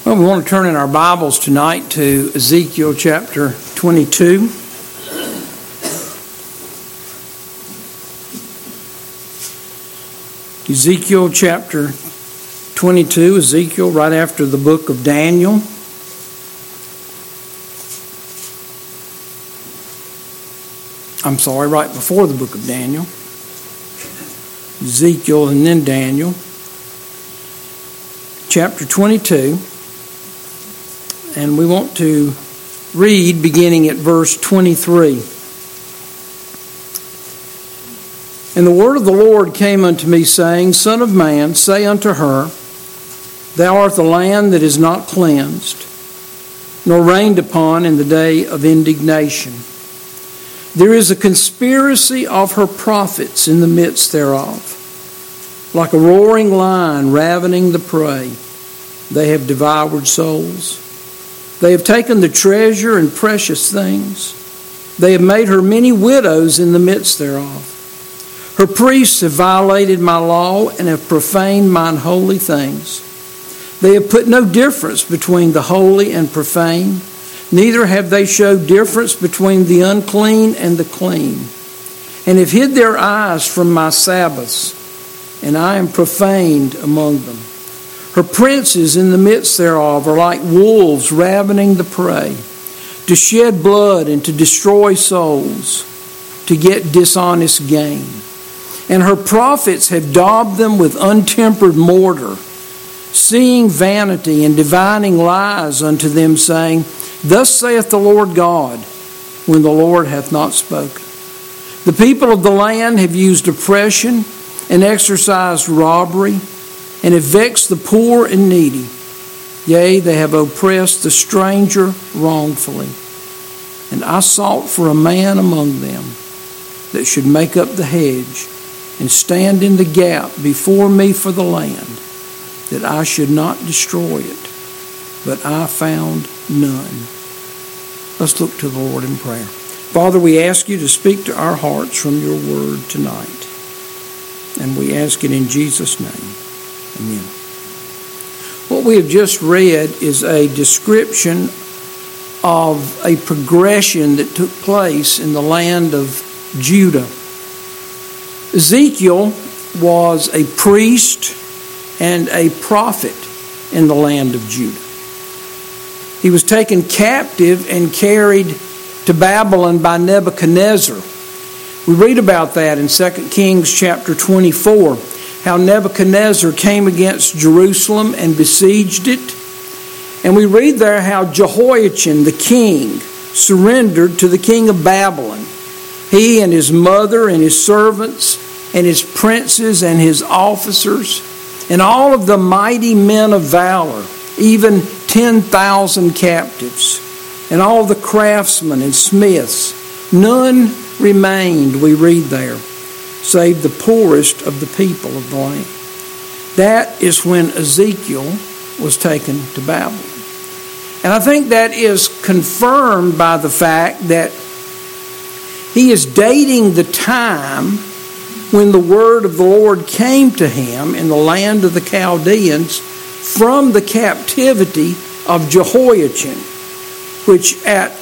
Well, we want to turn in our Bibles tonight to Ezekiel chapter 22. Ezekiel chapter 22, Ezekiel right after the book of Daniel. Right before the book of Daniel. Ezekiel and then Daniel. Chapter 22. And we want to read beginning at verse 23. And the word of the Lord came unto me, saying, Son of man, say unto her, Thou art the land that is not cleansed, nor rained upon in the day of indignation. There is a conspiracy of her prophets in the midst thereof, like a roaring lion ravening the prey. They have devoured souls. They have taken the treasure and precious things. They have made her many widows in the midst thereof. Her priests have violated my law and have profaned mine holy things. They have put no difference between the holy and profane, neither have they showed difference between the unclean and the clean, and have hid their eyes from my Sabbaths, and I am profaned among them. Her princes in the midst thereof are like wolves ravening the prey, to shed blood and to destroy souls, to get dishonest gain. And her prophets have daubed them with untempered mortar, seeing vanity and divining lies unto them, saying, Thus saith the Lord God, when the Lord hath not spoken. The people of the land have used oppression and exercised robbery, and have vexed the poor and needy. Yea, they have oppressed the stranger wrongfully. And I sought for a man among them that should make up the hedge and stand in the gap before me for the land, that I should not destroy it. But I found none. Let's look to the Lord in prayer. Father, we ask you to speak to our hearts from your word tonight. And we ask it in Jesus' name. Amen. What we have just read is a description of a progression that took place in the land of Judah. Ezekiel was a priest and a prophet in the land of Judah. He was taken captive and carried to Babylon by Nebuchadnezzar. We read about that in 2 Kings chapter 24. How Nebuchadnezzar came against Jerusalem and besieged it. And we read there how Jehoiachin, the king, surrendered to the king of Babylon. He and his mother and his servants and his princes and his officers and all of the mighty men of valor, even 10,000 captives, and all the craftsmen and smiths. None remained, we read there, save the poorest of the people of the land. That is when Ezekiel was taken to Babylon. And I think that is confirmed by the fact that he is dating the time when the word of the Lord came to him in the land of the Chaldeans from the captivity of Jehoiachin, which at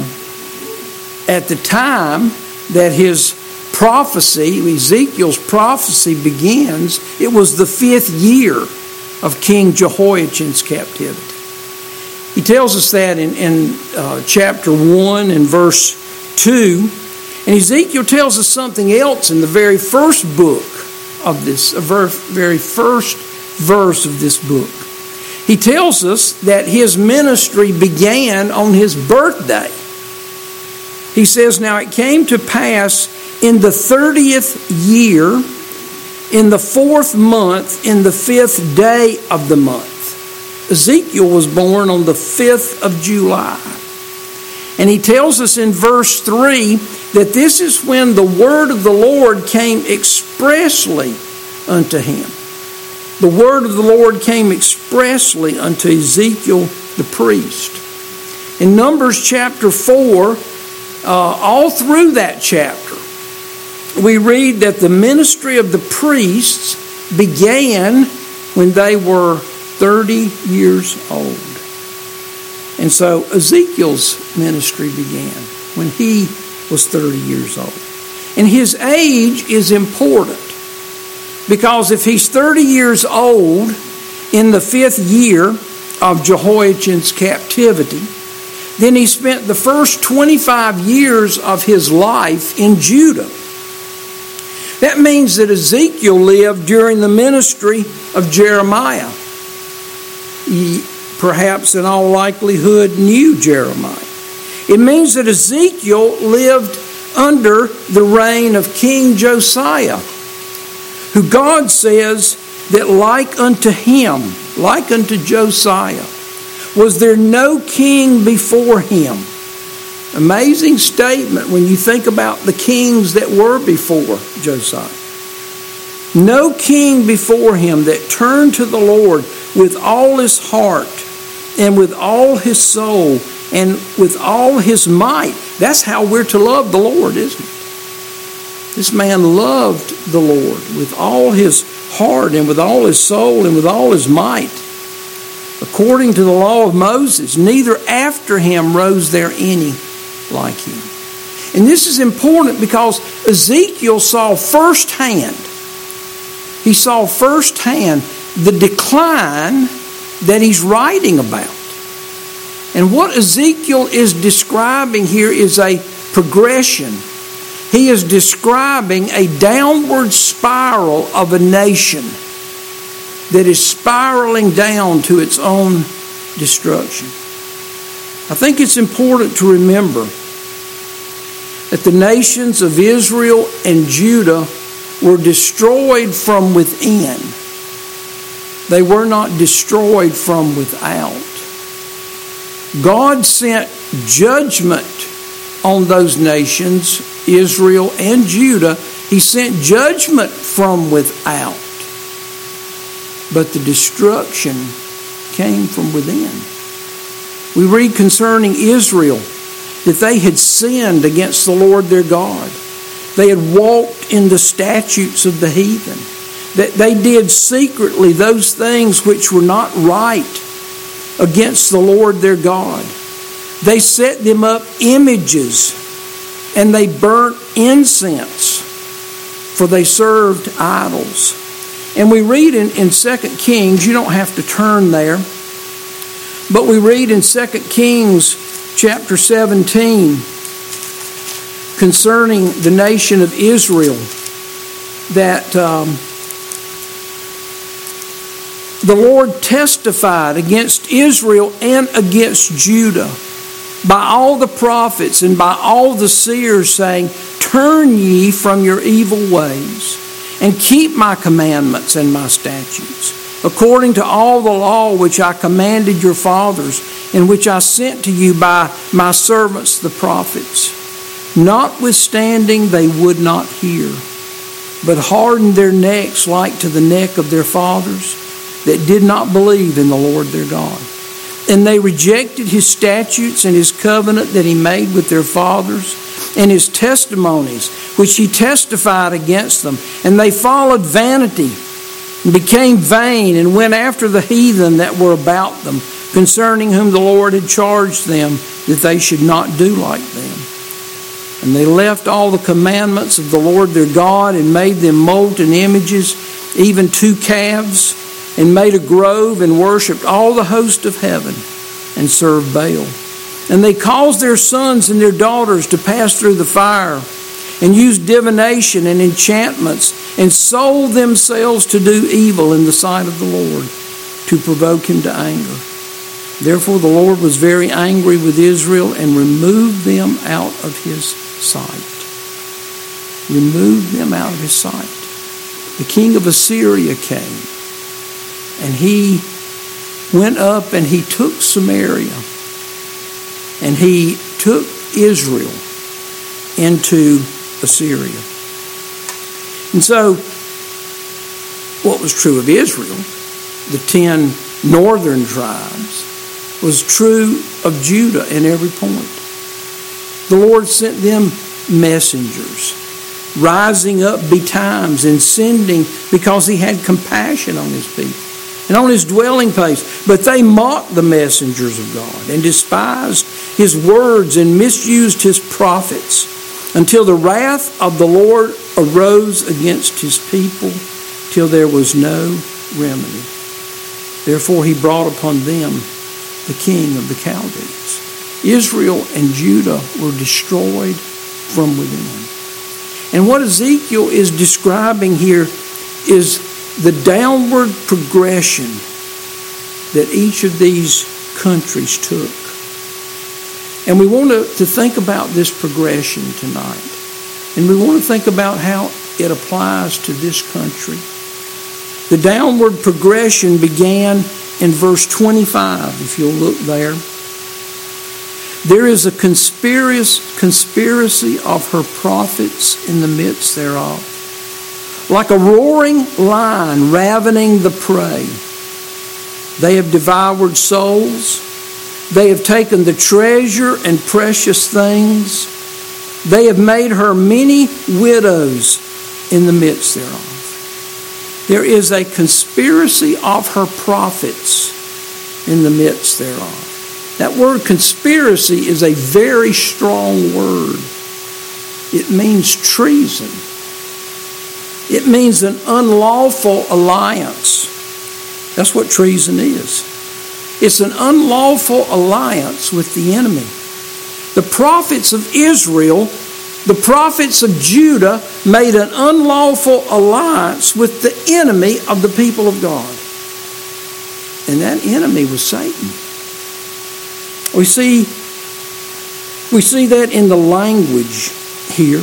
the time that his prophecy, Ezekiel's prophecy begins, it was the 5th year of King Jehoiachin's captivity. He tells us that in chapter 1 and verse 2. And Ezekiel tells us something else in the very first book of this, very first verse of this book. He tells us that his ministry began on his birthday. He says, Now it came to pass in the 30th year, in the 4th month, in the 5th day of the month. Ezekiel was born on the 5th of July. And he tells us in verse 3 that this is when the word of the Lord came expressly unto him. The word of the Lord came expressly unto Ezekiel the priest. In Numbers chapter 4, all through that chapter, we read that the ministry of the priests began when they were 30 years old. And so Ezekiel's ministry began when he was 30 years old. And his age is important because if he's 30 years old in the 5th year of Jehoiachin's captivity, then he spent the first 25 years of his life in Judah. That means that Ezekiel lived during the ministry of Jeremiah. He, perhaps in all likelihood, knew Jeremiah. It means that Ezekiel lived under the reign of King Josiah, who God says that like unto him, like unto Josiah, was there no king before him. Amazing statement when you think about the kings that were before Josiah. No king before him that turned to the Lord with all his heart and with all his soul and with all his might. That's how we're to love the Lord, isn't it? This man loved the Lord with all his heart and with all his soul and with all his might. According to the law of Moses, neither after him rose there any like him. And this is important because Ezekiel saw firsthand, he saw firsthand the decline that he's writing about. And what Ezekiel is describing here is a progression. He is describing a downward spiral of a nation that is spiraling down to its own destruction. I think it's important to remember that the nations of Israel and Judah were destroyed from within. They were not destroyed from without. God sent judgment on those nations, Israel and Judah. He sent judgment from without. But the destruction came from within. We read concerning Israel that they had sinned against the Lord their God. They had walked in the statutes of the heathen. That they did secretly those things which were not right against the Lord their God. They set them up images and they burnt incense, for they served idols. And we read in 2 Kings, you don't have to turn there, but we read in 2 Kings chapter 17 concerning the nation of Israel that the Lord testified against Israel and against Judah by all the prophets and by all the seers, saying, "Turn ye from your evil ways, and keep my commandments and my statutes, according to all the law which I commanded your fathers, and which I sent to you by my servants the prophets. Notwithstanding they would not hear, but hardened their necks like to the neck of their fathers, that did not believe in the Lord their God. And they rejected his statutes and his covenant that he made with their fathers, and his testimonies which he testified against them. And they followed vanity and became vain, and went after the heathen that were about them, concerning whom the Lord had charged them that they should not do like them. And they left all the commandments of the Lord their God, and made them molten images, even 2 calves, and made a grove, and worshipped all the host of heaven, and served Baal. And they caused their sons and their daughters to pass through the fire, and used divination and enchantments, and sold themselves to do evil in the sight of the Lord, to provoke him to anger. Therefore the Lord was very angry with Israel, and removed them out of his sight. Removed them out of his sight. The king of Assyria came, and he went up and he took Samaria, and he took Israel into Assyria. And so, what was true of Israel, the 10 northern tribes, was true of Judah in every point. The Lord sent them messengers, rising up betimes and sending, because he had compassion on his people. and on his dwelling place. But they mocked the messengers of God and despised his words and misused his prophets, until the wrath of the Lord arose against his people, till there was no remedy. Therefore he brought upon them the king of the Chaldees. Israel and Judah were destroyed from within. And what Ezekiel is describing here is the downward progression that each of these countries took. And we want to think about this progression tonight. And we want to think about how it applies to this country. The downward progression began in verse 25, if you'll look there. There is a conspiracy of her prophets in the midst thereof, like a roaring lion ravening the prey. They have devoured souls. They have taken the treasure and precious things. They have made her many widows in the midst thereof. There is a conspiracy of her prophets in the midst thereof. That word conspiracy is a very strong word. It means treason. It means an unlawful alliance. That's what treason is. It's an unlawful alliance with the enemy. The prophets of Israel, the prophets of Judah, made an unlawful alliance with the enemy of the people of God. And that enemy was Satan. We see that in the language here.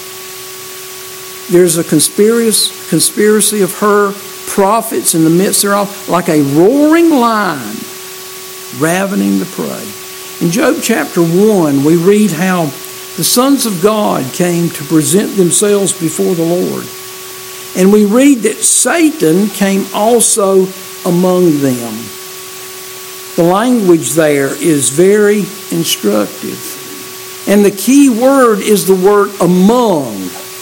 There's a conspiracy of her prophets in the midst thereof, like a roaring lion ravening the prey. In Job chapter 1, we read how the sons of God came to present themselves before the Lord. And we read that Satan came also among them. The language there is very instructive. And the key word is the word among.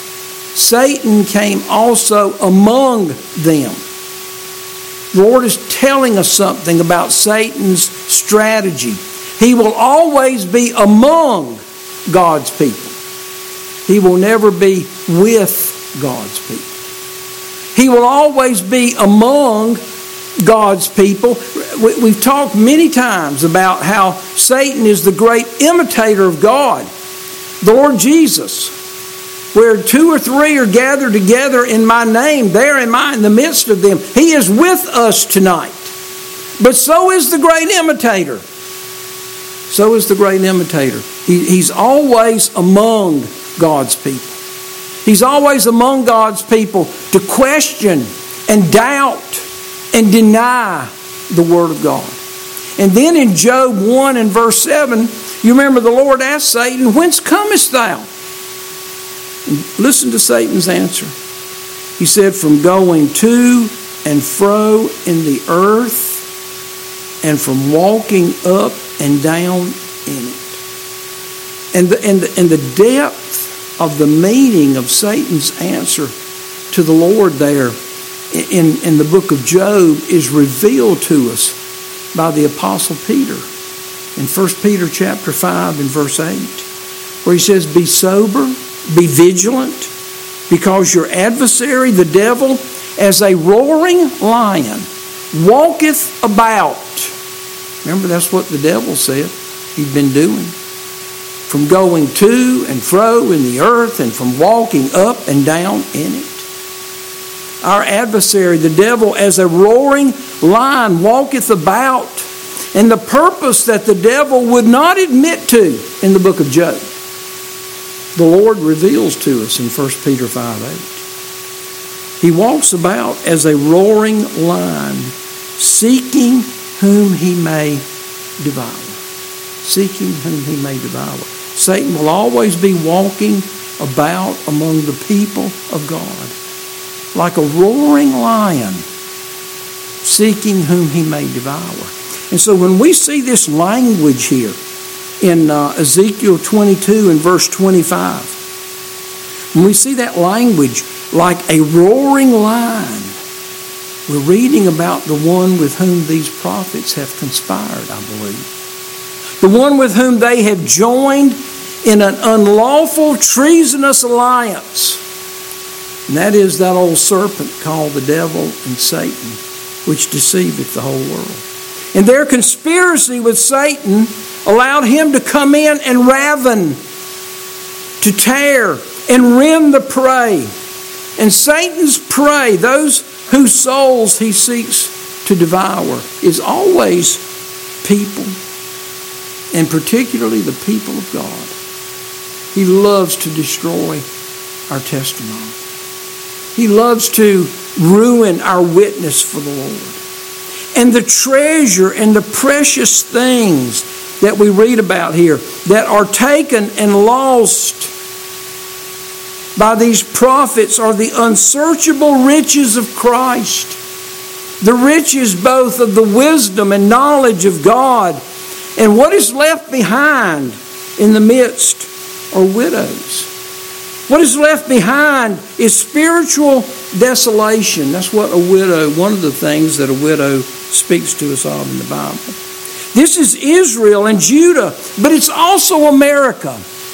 Satan came also among them. The Lord is telling us something about Satan's strategy. He will always be among God's people. He will never be with God's people. He will always be among God's people. We've talked many times about how Satan is the great imitator of God. The Lord Jesus, where 2 or 3 are gathered together in my name, there am I in the midst of them. He is with us tonight. But so is the great imitator. So is the great imitator. He's always among God's people. He's always among God's people to question and doubt and deny the Word of God. And then in Job 1 and verse 7, you remember the Lord asked Satan, "Whence comest thou?" And listen to Satan's answer. He said, "From going to and fro in the earth, and from walking up and down in it." And the depth of the meaning of Satan's answer to the Lord there in the book of Job is revealed to us by the Apostle Peter in 1 Peter chapter 5 and verse 8, where he says, "Be sober, be vigilant, because your adversary, the devil, as a roaring lion, walketh about." Remember, that's what the devil said he'd been doing. From going to and fro in the earth, and from walking up and down in it. Our adversary, the devil, as a roaring lion, walketh about. And the purpose that the devil would not admit to in the book of Job, the Lord reveals to us in 1 Peter 5:8. He walks about as a roaring lion, seeking whom he may devour. Seeking whom he may devour. Satan will always be walking about among the people of God, like a roaring lion, seeking whom he may devour. And so when we see this language here in Ezekiel 22 and verse 25, when we see that language like a roaring lion, We're reading about the one with whom these prophets have conspired, I believe. The one with whom they have joined in an unlawful, treasonous alliance. And that is that old serpent called the devil and Satan, which deceiveth the whole world. And their conspiracy with Satan allowed him to come in and raven, to tear and rend the prey. And Satan's prey, those whose souls he seeks to devour, is always people, and particularly the people of God. He loves to destroy our testimony. He loves to ruin our witness for the Lord. And the treasure and the precious things that we read about here that are taken and lost by these prophets are the unsearchable riches of Christ. The riches both of the wisdom and knowledge of God. And what is left behind in the midst are widows. What is left behind is spiritual desolation. That's what a widow, one of the things that a widow speaks to us of in the Bible. This is Israel and Judah, but it's also America.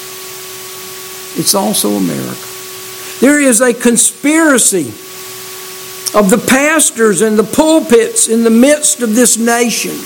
It's also America. There is a conspiracy of the pastors and the pulpits in the midst of this nation.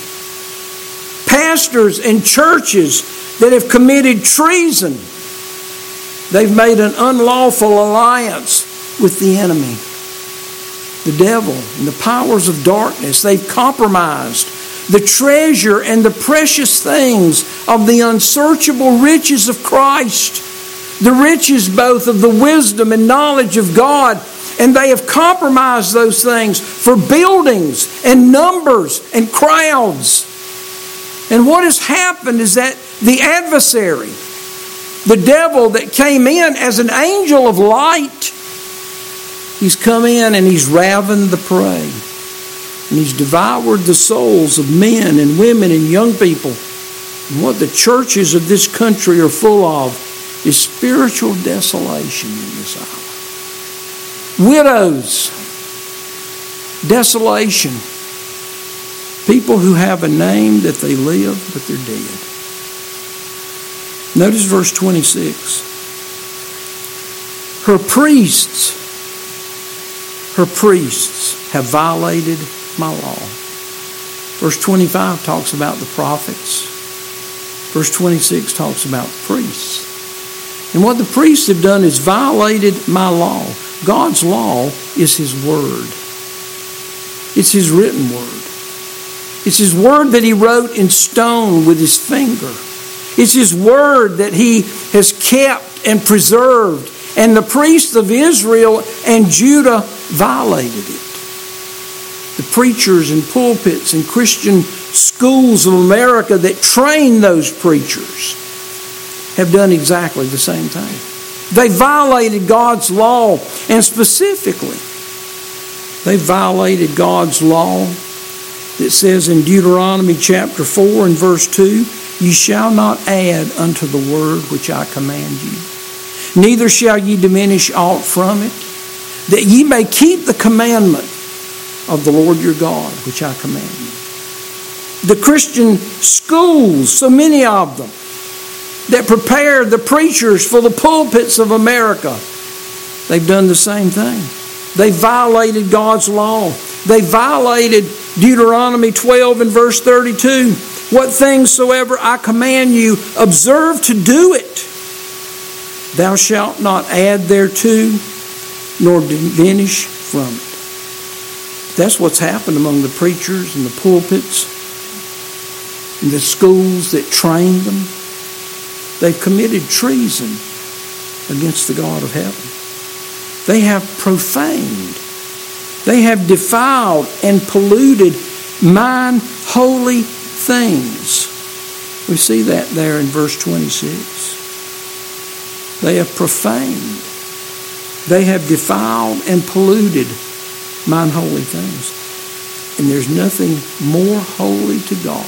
Pastors and churches that have committed treason. They've made an unlawful alliance with the enemy, the devil, and the powers of darkness. They've compromised the treasure and the precious things of the unsearchable riches of Christ, the riches both of the wisdom and knowledge of God, and they have compromised those things for buildings and numbers and crowds. And what has happened is that the adversary, the devil that came in as an angel of light, he's come in and he's ravened the prey. And he's devoured the souls of men and women and young people. And what the churches of this country are full of is spiritual desolation in this hour. Widows, desolation. People who have a name that they live, but they're dead. Notice verse 26. Her priests have violated my law. Verse 25 talks about the prophets. Verse 26 talks about priests. And what the priests have done is violated my law. God's law is His word. It's His written word. It's His word that He wrote in stone with His finger. It's His word that He has kept and preserved. And the priests of Israel and Judah violated it. The preachers and pulpits and Christian schools of America that train those preachers have done exactly the same thing. They violated God's law, and specifically, they violated God's law that says in Deuteronomy chapter 4 and verse 2, "Ye shall not add unto the word which I command you, neither shall ye diminish aught from it, that ye may keep the commandment of the Lord your God, which I command you." The Christian schools, so many of them, that prepare the preachers for the pulpits of America, they've done the same thing. They violated God's law. They violated Deuteronomy 12 and verse 32. "What things soever I command you, observe to do it. Thou shalt not add thereto, nor diminish from it." That's what's happened among the preachers and the pulpits and the schools that trained them. They've committed treason against the God of heaven. They have profaned, they have defiled and polluted mine holy things. We see that there in verse 26. They have profaned, they have defiled and polluted mine holy things. And there's nothing more holy to God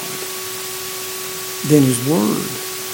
than His Word.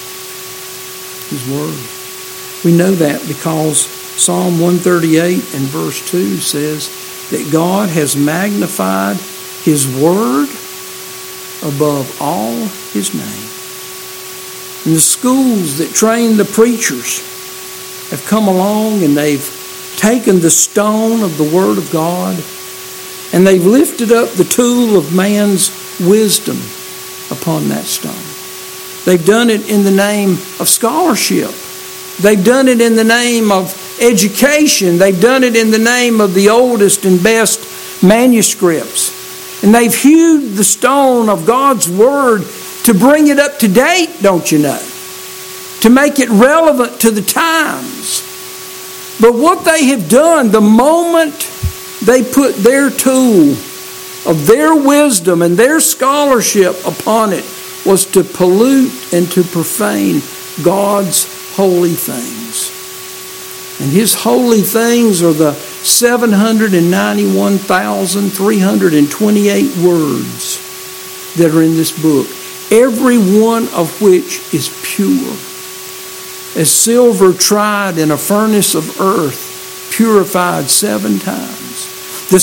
His Word. We know that because Psalm 138 and verse 2 says, that God has magnified His Word above all His name. And the schools that train the preachers have come along and they've taken the stone of the Word of God and they've lifted up the tool of man's wisdom upon that stone. They've done it in the name of scholarship. They've done it in the name of education. They've done it in the name of the oldest and best manuscripts. And they've hewed the stone of God's Word to bring it up to date, don't you know? To make it relevant to the times. But what they have done, the moment they put their tool of their wisdom and their scholarship upon it, was to pollute and to profane God's holy things. And His holy things are the 791,328 words that are in this book, every one of which is pure, as silver tried in a furnace of earth, purified 7 times. The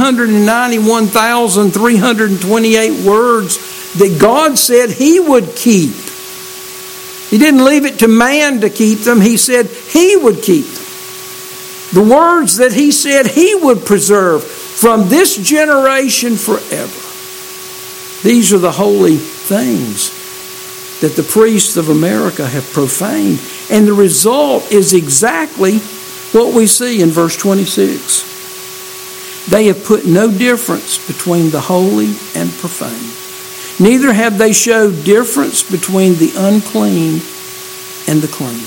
791,328 words that God said He would keep. He didn't leave it to man to keep them. He said He would keep them. The words that He said He would preserve from this generation forever. These are the holy things that the priests of America have profaned. And the result is exactly what we see in verse 26. They have put no difference between the holy and profane. Neither have they showed difference between the unclean and the clean.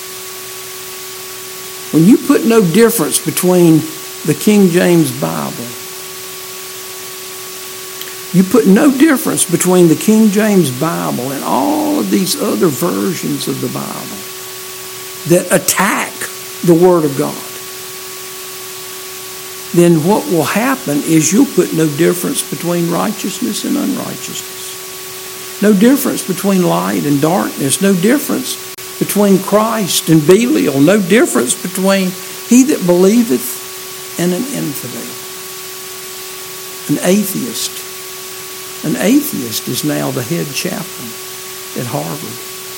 When you put no difference between the King James Bible, you put no difference between the King James Bible and all of these other versions of the Bible that attack the Word of God, then what will happen is you'll put no difference between righteousness and unrighteousness. No difference between light and darkness. No difference between Christ and Belial. No difference between he that believeth and an infidel. An atheist. An atheist is now the head chaplain at Harvard.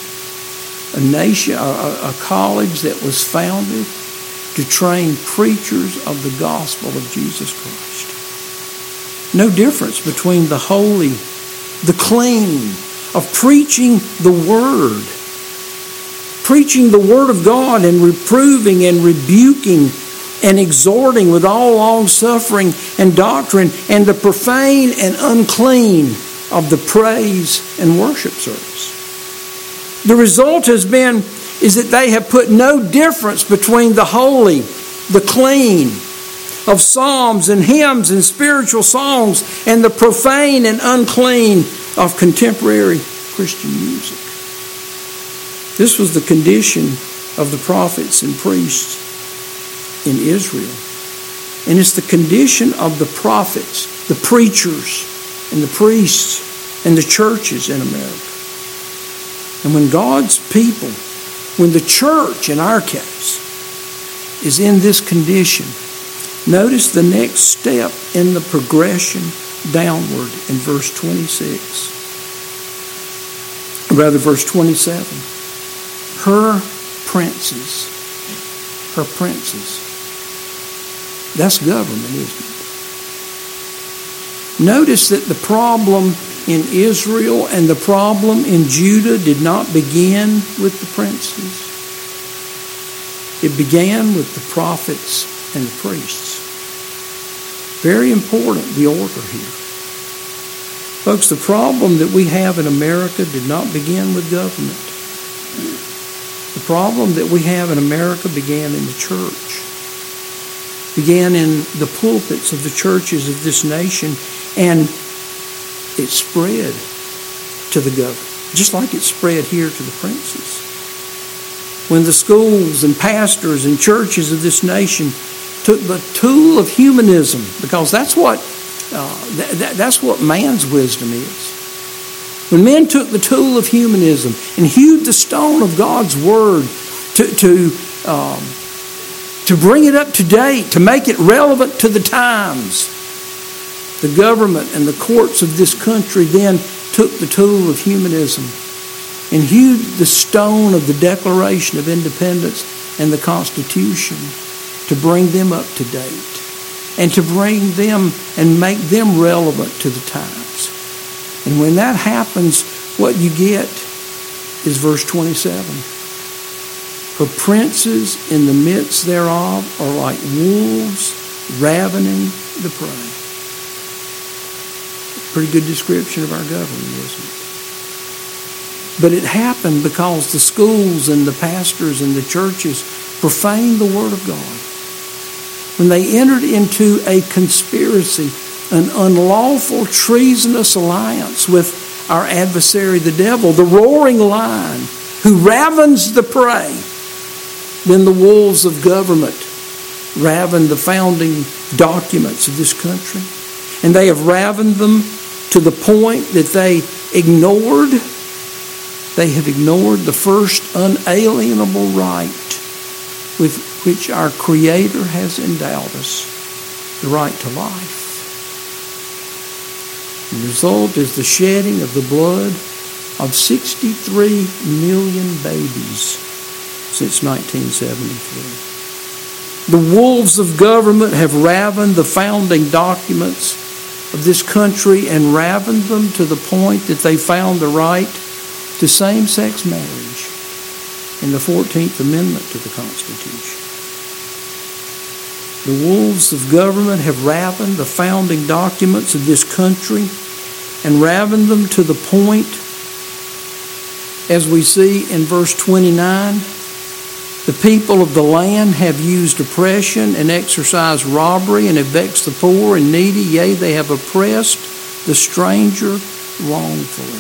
A college that was founded to train preachers of the gospel of Jesus Christ. No difference between the holy, the clean, of preaching the Word. Preaching the Word of God and reproving and rebuking and exhorting with all long-suffering and doctrine, and the profane and unclean of the praise and worship service. The result is that they have put no difference between the holy, the clean, of psalms and hymns and spiritual songs, and the profane and unclean of contemporary Christian music. This was the condition of the prophets and priests in Israel. And it's the condition of the prophets, the preachers, and the priests, and the churches in America. And when God's people, when the church in our case, is in this condition, notice the next step in the progression downward in verse 26. Rather, verse 27. Her princes. That's government, isn't it? Notice that the problem in Israel and the problem in Judah did not begin with the princes. It began with the prophets and the priests. Very important, the order here. Folks, the problem that we have in America did not begin with government. The problem that we have in America began in the church. Began in the pulpits of the churches of this nation, and it spread to the government, just like it spread here to the princes. When the schools and pastors and churches of this nation took the tool of humanism, because that's what man's wisdom is. When men took the tool of humanism and hewed the stone of God's Word to to bring it up to date, to make it relevant to the times. The government and the courts of this country then took the tool of humanism and hewed the stone of the Declaration of Independence and the Constitution to bring them up to date and to bring them and make them relevant to the times. And when that happens, what you get is verse 27. Her princes in the midst thereof are like wolves ravening the prey. Pretty good description of our government, isn't it? But it happened because the schools and the pastors and the churches profaned the Word of God. When they entered into a conspiracy, an unlawful, treasonous alliance with our adversary, the devil, the roaring lion, who ravens the prey. Then the wolves of government raven the founding documents of this country. And they have ravened them to the point that they have ignored the first unalienable right with which our Creator has endowed us, the right to life. The result is the shedding of the blood of 63 million babies since 1973. The wolves of government have ravened the founding documents of this country and ravened them to the point that they found the right to same-sex marriage in the 14th Amendment to the Constitution. The wolves of government have ravened the founding documents of this country and ravened them to the point, as we see in verse 29, the people of the land have used oppression and exercised robbery and have vexed the poor and needy. Yea, they have oppressed the stranger wrongfully.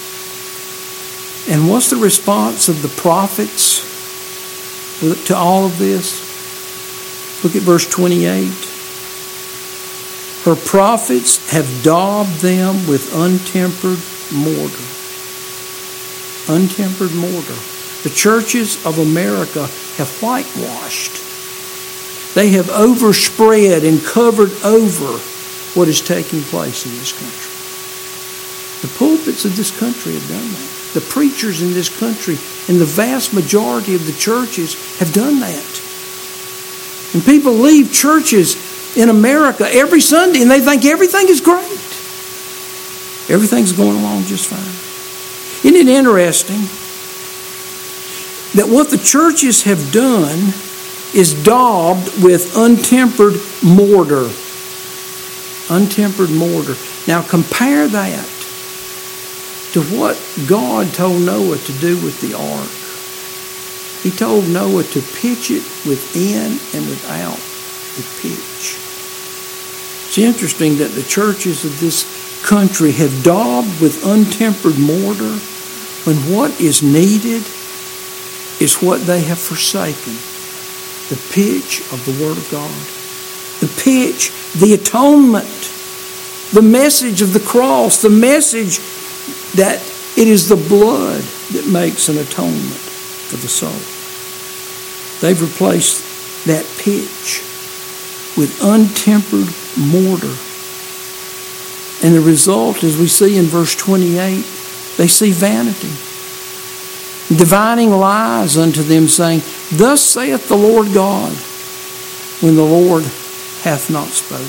And what's the response of the prophets to all of this? Look at verse 28. Her prophets have daubed them with untempered mortar. Untempered mortar. The churches of America have whitewashed. They have overspread and covered over what is taking place in this country. The pulpits of this country have done that. The preachers in this country and the vast majority of the churches have done that. And people leave churches in America every Sunday and they think everything is great. Everything's going along just fine. Isn't it interesting that what the churches have done is daubed with untempered mortar? Untempered mortar. Now compare that to what God told Noah to do with the ark. He told Noah to pitch it within and without the pitch. It's interesting that the churches of this country have daubed with untempered mortar when what is needed is what they have forsaken. The pitch of the Word of God. The pitch, the atonement, the message of the cross, the message that it is the blood that makes an atonement for the soul. They've replaced that pitch with untempered mortar. And the result, as we see in verse 28, they see vanity. Divining lies unto them, saying, Thus saith the Lord God, when the Lord hath not spoken.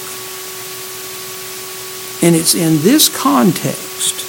And it's in this context,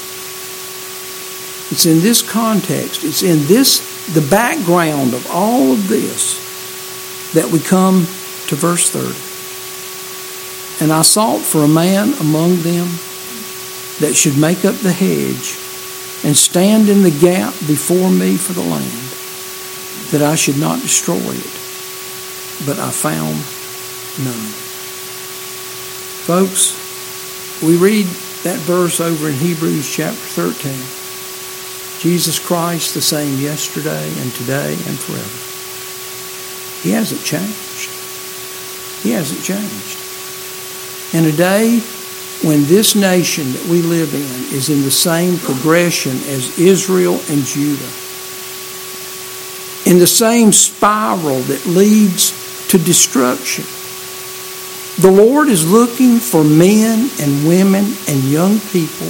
the background of all of this, that we come to verse 30. And I sought for a man among them that should make up the hedge and stand in the gap before me for the land, that I should not destroy it. But I found none. Folks, we read that verse over in Hebrews chapter 13. Jesus Christ the same yesterday and today and forever. He hasn't changed. He hasn't changed. And a day when this nation that we live in is in the same progression as Israel and Judah, in the same spiral that leads to destruction. The Lord is looking for men and women and young people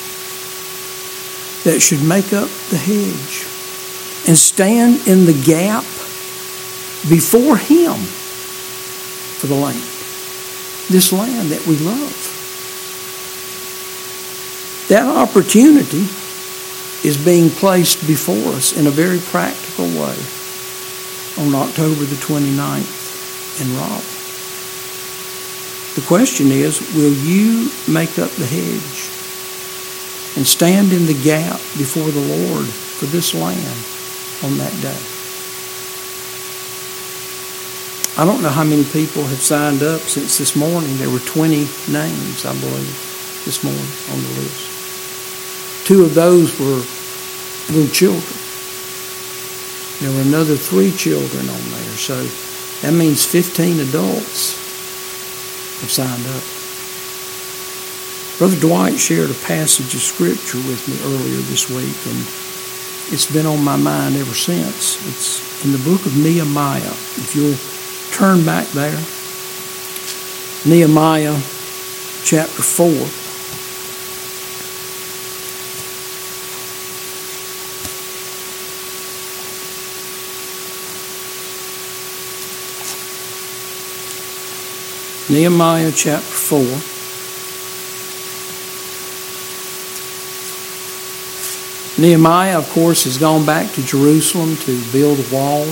that should make up the hedge and stand in the gap before Him for the land. This land that we love. That opportunity is being placed before us in a very practical way on October the 29th in Raleigh. The question is, will you make up the hedge and stand in the gap before the Lord for this land on that day? I don't know how many people have signed up since this morning. There were 20 names, I believe, this morning on the list. 2 of those were little children. There were another 3 children on there. So that means 15 adults have signed up. Brother Dwight shared a passage of Scripture with me earlier this week, and it's been on my mind ever since. It's in the book of Nehemiah. If you'll turn back there. Nehemiah chapter 4. Nehemiah chapter 4. Nehemiah, of course, has gone back to Jerusalem to build a wall.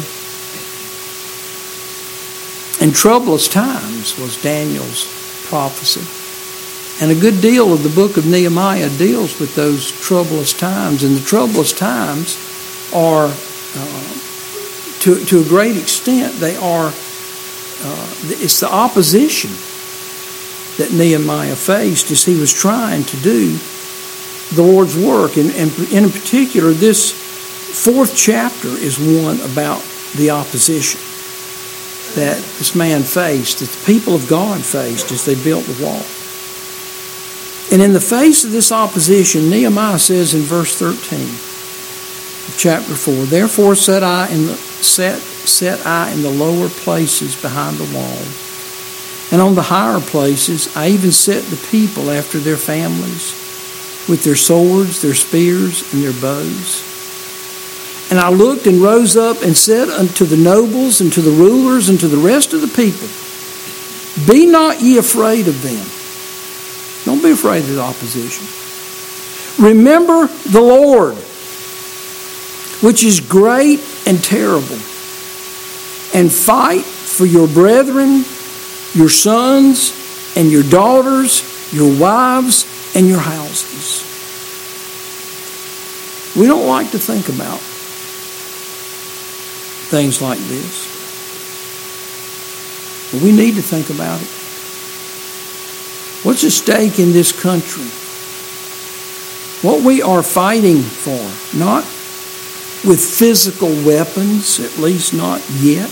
And troublous times was Daniel's prophecy. And a good deal of the book of Nehemiah deals with those troublous times. And the troublous times are, to a great extent, they are it's the opposition that Nehemiah faced as he was trying to do the Lord's work. And in particular, this 4th chapter is one about the opposition that this man faced, that the people of God faced as they built the wall. And in the face of this opposition, Nehemiah says in verse 13 of chapter 4, "Therefore set I in the lower places behind the wall, and on the higher places I even set the people after their families, with their swords, their spears, and their bows. And I looked and rose up and said unto the nobles and to the rulers and to the rest of the people, Be not ye afraid of them." Don't be afraid of the opposition. "Remember the Lord, which is great and terrible, and fight for your brethren, your sons and your daughters, your wives and your houses." We don't like to think about things like this, but we need to think about it. What's at stake in this country? What we are fighting for, not with physical weapons, at least not yet.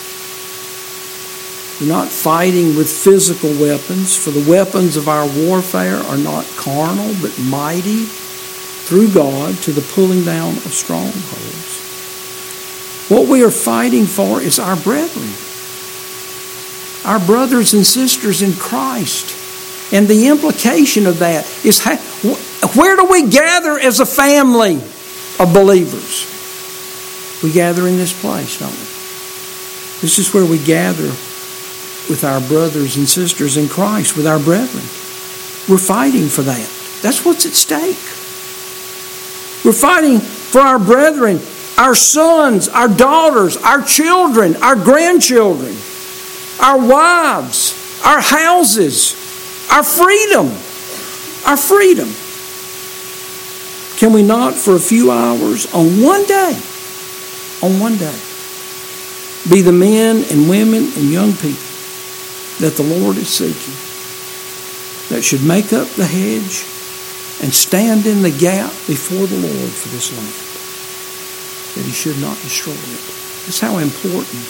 We're not fighting with physical weapons, for the weapons of our warfare are not carnal, but mighty through God to the pulling down of strongholds. What we are fighting for is our brethren, our brothers and sisters in Christ. And the implication of that is, where do we gather as a family of believers? We gather in this place, don't we? This is where we gather with our brothers and sisters in Christ, with our brethren. We're fighting for that. That's what's at stake. We're fighting for our brethren, our sons, our daughters, our children, our grandchildren, our wives, our houses, our freedom. Our freedom. Can we not, for a few hours on one day, be the men and women and young people that the Lord is seeking, that should make up the hedge and stand in the gap before the Lord for this land, that He should not destroy it? That's how important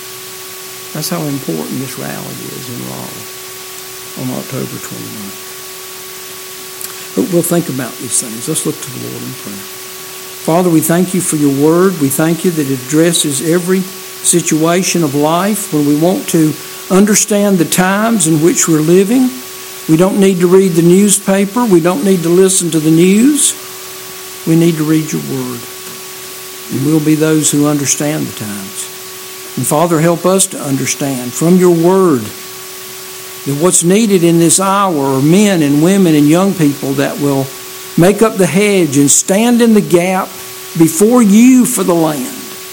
this rally is in Raleigh on October 29th. But we'll think about these things. Let's look to the Lord in prayer. Father, we thank You for Your word. We thank You that it addresses every situation of life, when we want to understand the times in which we're living. We don't need to read the newspaper. We don't need to listen to the news. We need to read your word. And we'll be those who understand the times. And Father, help us to understand from your word that what's needed in this hour are men and women and young people that will make up the hedge and stand in the gap before you for the land.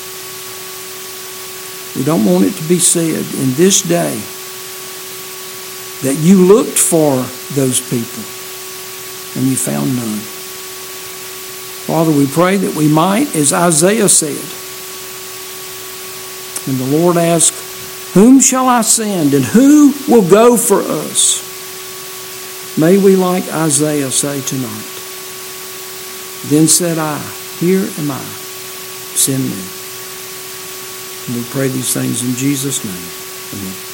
We don't want it to be said in this day that you looked for those people and you found none. Father, we pray that we might, as Isaiah said, when the Lord asked, whom shall I send and who will go for us? May we, like Isaiah, say tonight, then said I, here am I, send me. And we pray these things in Jesus' name. Amen.